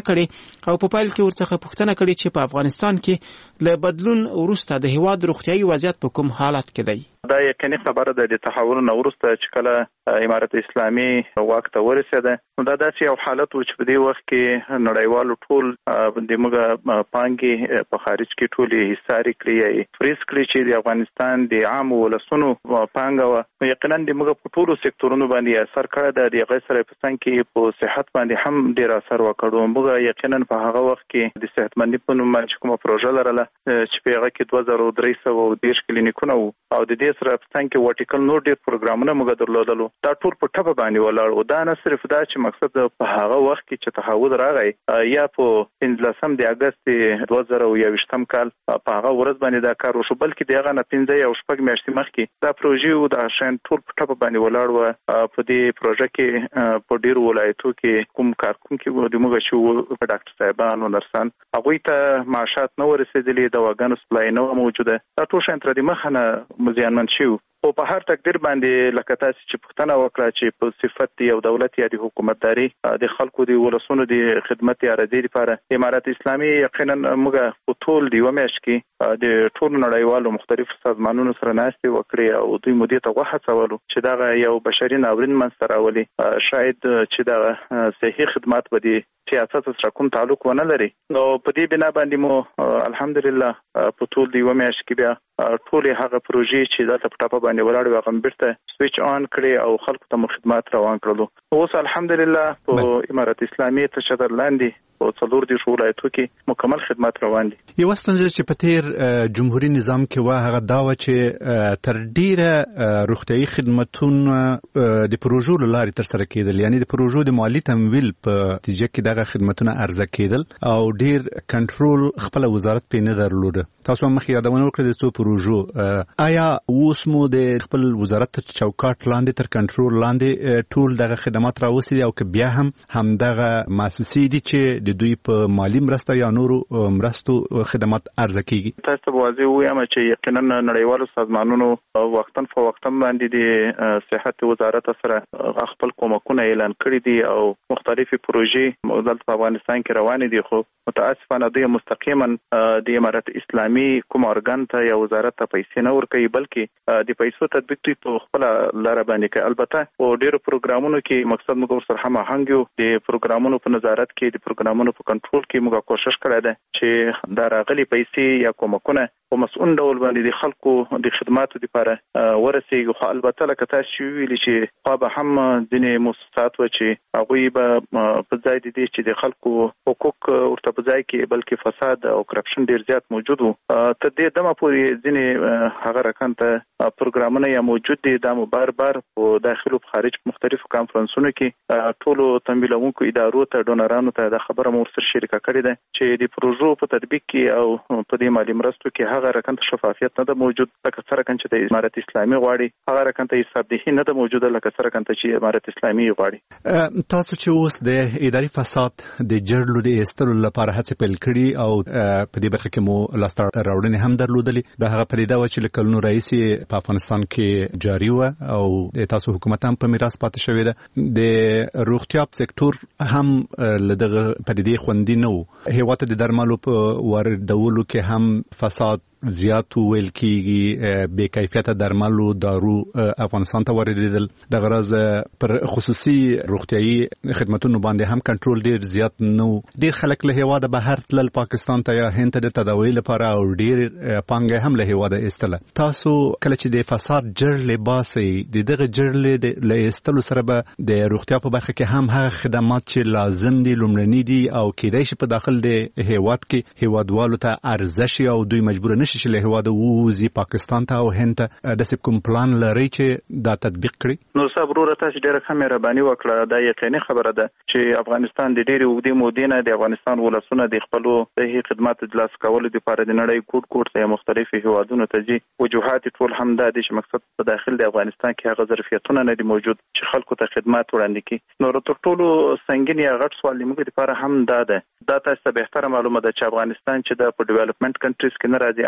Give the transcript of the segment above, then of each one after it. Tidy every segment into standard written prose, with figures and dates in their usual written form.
کړې او په پایل کې ورڅخه پوښتنه کړې چې په افغانستان کې له بدلون وروسته د هیواد روغتیايي وضعیت په کوم حالت کې دی. دا یقیني خبره ده د تحول نه وروسته چې کله امارت اسلامي واک ته ورسېده نو دا داسې یو حالت و چې په دې وخت کې نړیوالو ټول د موږ پانګې په خارج کې ټولې حصاري کړې فریز کړې چې د افغانستان د عام ولسونو پانګه و یقینا د موږ په ټولو سکتورونو باندې اثر کړی ده. د هغې سره په څنګ کې په صحت باندې هم ډېر اثر وکړو. موږ یقینا په هغه وخت کې د صحتمندۍ په نوم باندې کومه پروژه لرله چې په هغه کې 2310 کلینیکونه وو او د دې سره په څنګ کې ورټیکل نور ډېر پروګرامونه موږ درلودلو. دا ټول په ټپه باندې ولاړ و. دا نه صرف دا چې مقصد په هغه وخت کې چې تحول راغی یا په 15 د اگست 2021 کال په هغه ورځ باندې دا کار وشو بلکې دغه نه 15 او شپږ میاشتې مخکې دا پروژې او د شان ټول په ټپه باندې ولاړ و. په دې پروژه کې په ډېر ولایتو کې کوم کارکونکي د موږ شو ډاکټر صاحبان او نرسان هغه ته معاشات نه ورسېدلې دواګانو سپلای نه موجوده. دا ټول شان تر دې مخه مزیانمن شو او په هر تقدیر باندې لکه تاسو چې پوښتنه وکړه چې په صفت یو دولت یا د حکومتداري د خلکو د ولسونو د خدمت یا رضای لپاره امارت اسلامي یقینا موږ په ټول دی ومېش کې د ټول نړیوالو مختلفو سازمانونو سره ناستې وکړې او دوی مودې ته وهڅولو چې دا یو بشري ناورین منځته راولي. شاید چې دا صحي خدمات به د سیاست سره کوم تعلق ونه لري. نو په دې بنا باندې مو الحمدلله په ټول دی ومېش کې بیا ټول هغه پروژې چې د ټاپه باندې ولاړ و هغه بیرته سویچ آن کړي او خلکو ته خدمات روان کړلو. اوس الحمدلله په امارت اسلامي تشدد لاندې او څلور دي ولایتو کې مکمل خدمات روان دي. یو ستونزه چې په تیر جمهوریت نظام کې و هغه دا و چې تر ډیره روغتيایي خدماتونه د پروژو لارې تر سره کېدل، یعنی د پروژو د مالی تمویل په نتیجه کې دغه خدماتونه ارزه کېدل او ډیر کنټرول خپل وزارت په نه درلوده. تاسو مخکې یادونه وکړه د څو پروژو آیا اوس مو د خپل وزارت تر چوکاټ لاندې تر کنټرول لاندې ټول دغه خدمات راوستي او که بیا هم دغه مؤسسې دي چې د دوی په مالی مرسته یا نورو مرستو خدمات ارزه کیږي؟ تاسو به واضح وایم چې یقینا نړیوالو سازمانونو وختن په وختن باندې د صحت وزارت سره خپل کومکونه اعلان کړی دي او مختلفي پروژې موږ په افغانستان کې روانې دي، خو متاسفانه دوی مستقیما د امارت اسلامي کوم ارګان ته یا وزارت ته پیسې نه ورکوي بلکې د پیسو تطبیق دوی په خپل لار باندې کوي. البته په ډیرو پروګرامونو کې مقصد موږ سره هم هنګو د پروګرامونو په نظارت کې د پروګرامونو په کنټرول کې موږ کوشش کړی دی چې دا راغلي پیسې یا کومکونه په مسؤل ډول باندې د خلکو د خدماتو لپاره ورسیږي. خو البته لکه تاسو ویلي چې خو به هم ځینې مؤسسات و چې هغوی به په ځای دي چې د خلکو حقوق ورته په ځای کې بلکې فساد او کرپشن ډیر زیات موجود وو. تر دې دمه پورې ځینې هغه رقم ته پروګرامونه یا موجود دي دا بار په داخل او خارج مختلفو کانفرنسونو کې ټولو تمویلونکو ادارو ته ډونرانو ته د خبره مو سره شریکه کړې ده چې د پروژو په تطبیق کې او په دې مالی مرستو کې هغه رقم ته شفافیت نه ده موجود لکه څنګه چې د امارت اسلامي غواړي، هغه رقم ته حسابدهي نه ده موجوده لکه څنګه چې امارت اسلامي غواړي. تاسو چې اوس د اداري فساد د جرلو د استلو لپاره هڅه پیل کړي او په دې برخه کې مو لاسته راوړنې هم درلودلې، دا هغه پریدا و چې کلونو رئیس په افغانستان کې جاری و او تاسو حکومت هم په میراث پاتې شوی ده. د روغتیا سکتور هم لدغه پدیدې خوندي نه وو. هیواد د درملو په واردولو کې هم فساد زیات ویل کیږي، بې کیفیت درملو دارو افغانستان ته واردېدل، د غرض پر خصوصي روغتيایي خدماتونو باندې هم کنټرول ډیر زیات نو. ډیر خلک له هیواده بهر تلل پاکستان ته یا هند ته د تداوی لپاره او ډیر پانګه هم له هیواده ایستله. تاسو کله چې د فساد جرل باسي دغه جرل له ایستلو سره به د روغتیا په برخه کې هم هغه خدمات چې لازم دي لومړني دي او کېدای شي په داخل د هیواد کې هیوادوالو ته ارزش او دوی مجبور نه شي له هیواده ووزي پاکستان ته او هند ته د کوم پلان لري چې دا تطبیق کړي؟ نو صبر تاسو ډیره ښه مهرباني وکړه. دا یقیني خبره ده چې افغانستان د ډیرې اوږدې مودې نه د افغانستان ولسونه د خپلو صحي خدماتو د لاسته کولو لپاره د نړۍ کوټ ته مختلفو هیوادونو ته ځي. وجوهات ټول هم دا دي چې مقصد په داخل د افغانستان کې هغه ظرفیتونه نه دي موجود چې خلکو ته خدمات وړاندې کړي. نو تر ټولو سنگین یا غټ سوال موږ لپاره هم دا ده. دا تاسو ته به تر معلومه ده چې افغانستان چې د په ډیولپمنٹ کنټریز کې نه راځي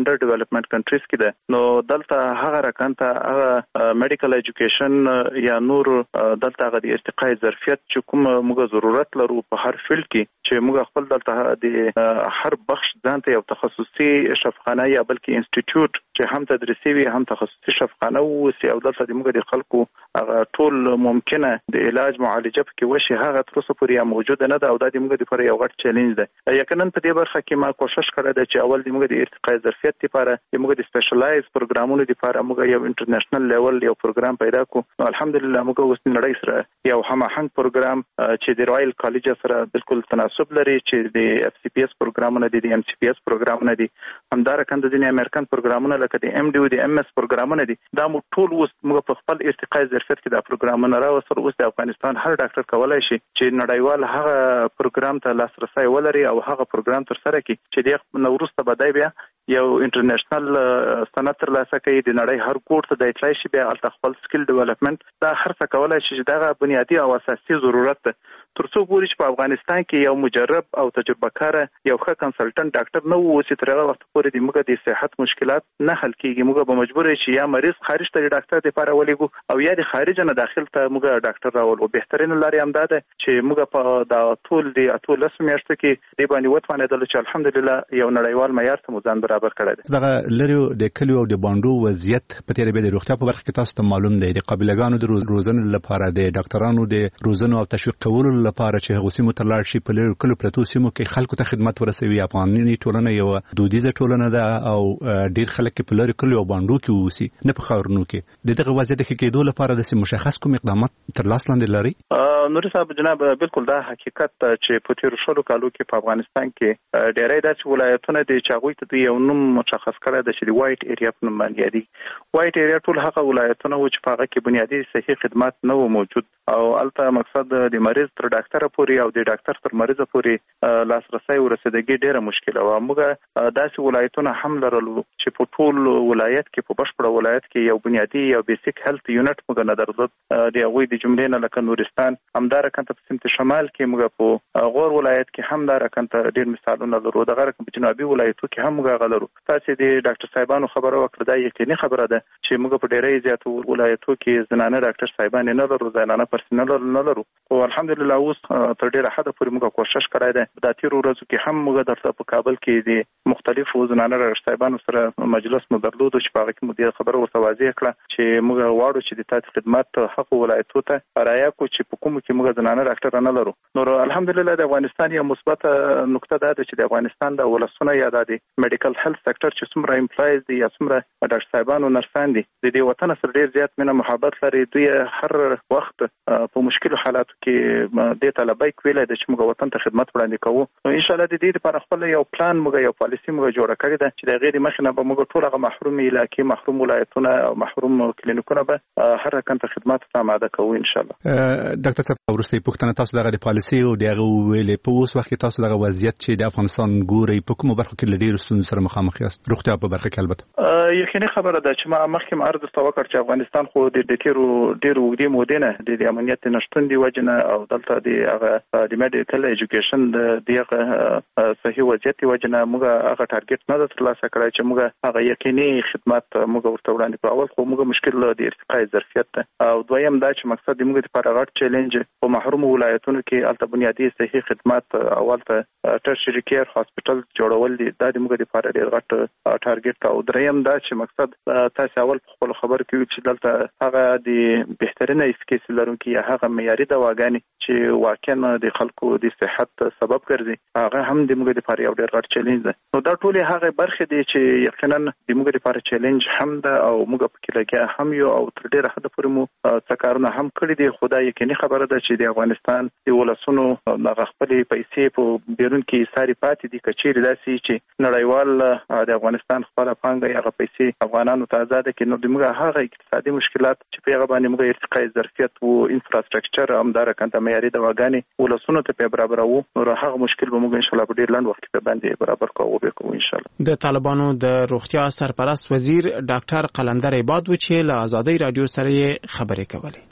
انډر ډیولپمنٹ کنټریز کې ده. نو دلته هغه رکانته هغه میډیکل ایجوکیشن یا نور دلته هغه د ارتقاء ظرفیت چې کوم موږ ضرورت لرو په هر فیلډ کې چې موږ خپل دلته د هر بخش ځانته یو تخصصي شفاخانه یا بلکې انسټیټیوټ چې هم تدریسي وي هم تخصصي شفاخانه وي او دلته د موږ د خلکو هغه ټول ممکنه د علاج معالجه کې وشي هغه تر اوسه پورې موجوده نه ده او د موږ لپاره یو غټ چیلنج ده. یقینا په دې برخه کې ما کوشش کړی ده چې اول د موږ د ارتقاء ظرفیت لپاره د موږ د سپیشلایز پروګرامونو لپاره موږ یو انټرنیشنل لیول یو پروګرام پیدا کړو. الحمدلله موږ اوس نړۍ سره یو هماهنګ پروګرام چې د رائل کالج سره بالکل تناسب لري چې د اف سی پی اس پروګرامونه دي د ام سی پی اس پروګرامونه دي همدارکه د امریکن پروګرامونه لکه د ام ډي او د ام اس پروګرامونه دي دا ټول اوس موږ په خپل ارتقاء ظرفیت کې دا پروګرامونه راوستل. اوس د افغانستان هر ډاکټر کولای شي چې نړیوال هغه پروګرام ته لاسرسي ولري او هغه پروګرام تر سره کړي چې د نوروسته بدای بیا یو انټرنیشنل سند تر لاسه کوي د نړۍ هر ګوټ ته د اطلاع شي بیا خپل سکل ډیولپمنٹ دا هر څه کولای شي چې دا بنیادی او اساسي ضرورت ده. ترڅو پورې چې په افغانستان کې یو مجرب او تجربه کار یو ښه کنسلټنټ ډاکټر نه وو چې تر هغه وخت پورې د موږ د صحت مشکلات نه حل کیږي. موږ به مجبور شي یا مریض خارج ته ډاکټر لپاره ولېګو او یا د خارج نه داخل ته موږ ډاکټر راولو. بهترین لارې هم ده چې موږ په دا ټول د اتول میاشتو کې د باندې وتوانېدل چې الحمدلله یو نړیوال معیار ته ځان برابر کړی دی. دغه لري د کلیو او د باندو وضعیت په تیر به د روغتیا په برخه کې تاسو ته معلوم دی د قابلګانو د روزنې لپاره د ډاکټرانو د روزنې او تشویق کولو لپاره چې هغه سیمو ته لاړ شي په لري کلو پرتو سیمو کې خلکو ته خدمت ورسوي. افغاني ټولنه یو دودیزه ټولنه ده او ډیر خلک په لري کلو او باندو کې ووسی نه په خاورونو کې دغه وضعیت کې کېدو لپاره د مشخص کوم اقدامات تر لاس لاندې لري. نوري صاحب جناب بالکل دا حقیقت چې په تیر شلو کالو کې په افغانستان کې ډېرې داسې ولایتونه دي چې هغوی ته یو نوم مشخص کړی دی چې د وایټ ایریا په نوم باندې یادي. وایټ ایریا ټول هغه ولایتونه و چې په هغه کې بنیادی صحي خدمات نه و موجود او البته مقصد د مریض تر ډاکټر پورې او د ډاکټر تر مریض پورې لاسرسي ورسېدګي ډېره مشکله و. موږ داسې ولایتونه هم لرلو چې په ټول ولایت کې په بشپړ ولایت کې یو بنیادی یو بیسیک هیلث یونټ موږ نه درلود. د هغوی د جملې نه لکه نورستان همدارکه په سمت شمال کې موږ په غور ولایت کې همدارکه ډېر مثالونه لرو. دغه رقم په جنوبي ولایتو کې هم موږ غلرو. تاسو د ډاکټر صاحبانو خبره وکړه دا یقیني خبره ده چې موږ په ډېرې زیاتو ولایتو کې زنانه ډاکټر صاحبان نه لرو زنانه پرسنل نه لرو. او الحمدلله اوس تر ډېره حد پورې موږ کوشش کړی دی. د تیر ورځو کې هم موږ درته په کابل کې د مختلفو زنانه ډاکټر صاحبانو سره مجلس مو درلود چې په هغه کې مو د خبره ورته واضح کړه چې موږ غواړو چې د تاسو خدمات حق ولایتو ته رایا کو چې په کوم کې موږ زنانه ډاکټر نه لرو. نو الحمدلله د افغانستان یو مثبت نقطه ده چې د افغانستان د ولسونه یا د میډیکل هیلث سېکټر چې څومره امپلایز دي یا څومره ډاکټر صاحبانو نرسان دي د دې وطن سره ډیر زیات مینه محبت لري. دوی هر وخت په مشکل حالاتو کې د طلبای کوي چې موږ وطن ته خدمت وړاندې کوو. نو ان شاء الله د دې لپاره خپل یو پلان موږ یو پالیسی موږ جوړ کړی ده چې د غیر مخنه به موږ ټول هغه محروم علاقې محروم ولایتونه او محروم کلینیکونه به هر رقم ته خدمات ته آماده کوو ان شاء الله. ډاکټر صاحب ورسته پوښتنه تاسو دغه پالیسی او دغه ویلې په اوس وخت کې تاسو دغه وضعیت چې د افغانستان ګوري په کومه برخه کې لډیر ستونزې سره مخامخ یاست روغتیا په برخه کې البته یقیني خبره ده چې ما مخکې عرض توکړ چې افغانستان خو د ډیرو وګړي مودنه د امنیت نشټون دی وجنه او دلته د هغه د میډیکل ایجوکیشن د دغه صحیح وضعیت وجنه موږ هغه ټارګټ نه ترلاسه کړی چې موږ هغه یقیني خدمات موږ ورته وړاندې کوو. اول خو موږ مشکل د ارتقاء ظرفیت ده او دویم دا چې مقصد موږ لپاره غټ چیلنج په محروم ولایتونو کې البته بنیادی صحي خدمات اول ته ټرشري کیر هاسپټل جوړول دي دا د موږ لپاره ډیر غټ ټارګټ او دریم دا چې مقصد تاسو اول په خپل خبر کې چې دلته هغه د بهترینه اسکیس لرونکي هغه معیاري دواګانې چې واقعا د خلکو د صحت سبب ګرځي هغه هم د موږ لپاره یو ډیر غټ چیلنج ده. نو دا ټول هغه برخه دي چې یقینا د موږ لپاره چیلنج هم ده او موږ په کې لګیا هم یو او تر ډیره حد پورې مو څکارونه هم کړی دي. خدای یقیني خبره ده چې د افغانستان د ولسونو د خپل پیسې په بیرون کې ساري پاتې دي کچېری داسي چې نړیوال د افغانستان خپل پانګه هغه پیسې افغانانو ته آزاد کړي. نو د موږ هغه اقتصادي مشکلات چې په هغه باندې موږ ارتقاء ظرفیت او انفراستراکچر همدار کنده معیاري دواګانې ولسونو ته په برابرو نو هغه مشکل به موږ ان شاء الله په ډیر لاند وخت کې باندې برابر کوو ان شاء الله. د طالبانو د روغتیا سرپرست وزیر ډاکټر قلندر عباد و چې له آزادۍ رادیو سره خبرې کولې.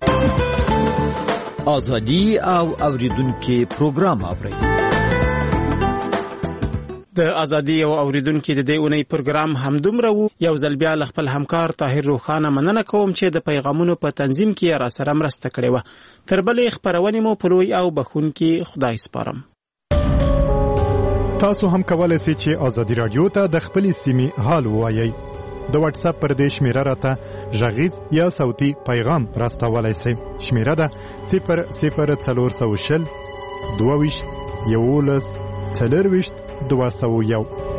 آزادی او اوریدونکو پروګرام اوري د ازادي او اوریدونکو د دې اونۍ پروګرام همدومره وو. یو ځل بیا خپل همکار طاهر روخانه مننه کوم چې د پیغامونو په تنظیم کې را سره مرسته کړې و. تر بلې خبرونه مو په لوی او بخونکي خدای سپارم. تاسو هم کولای شئ چې ازادي رادیو ته د خپل سیمې حال ووایي. د واتس اپ پر دې شمیره راته ژغیز یا صوتي پیغام راستولای شئ. شمیره ده 00400 22 11 24 201.